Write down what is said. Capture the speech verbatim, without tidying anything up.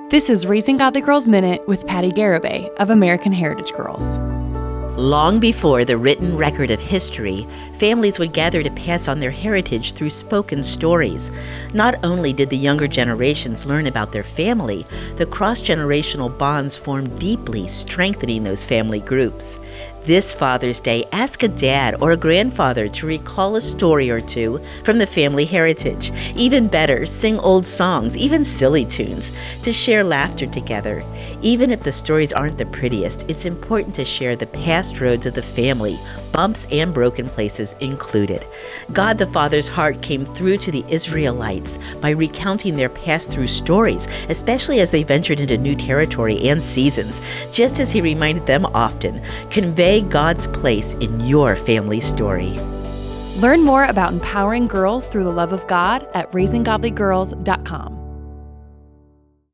This is Raising Godly Girls Minute with Patty Garibay of American Heritage Girls. Long before the written record of history, families would gather to pass on their heritage through spoken stories. Not only did the younger generations learn about their family, the cross-generational bonds formed deeply, strengthening those family groups. This Father's Day, ask a dad or a grandfather to recall a story or two from the family heritage. Even better, sing old songs, even silly tunes, to share laughter together. Even if the stories aren't the prettiest, it's important to share the past roads of the family, bumps and broken places included. God the Father's heart came through to the Israelites by recounting their past through stories, especially as they ventured into new territory and seasons, just as he reminded them often. Convey God's place in your family story. Learn more about empowering girls through the love of God at raising godly girls dot com.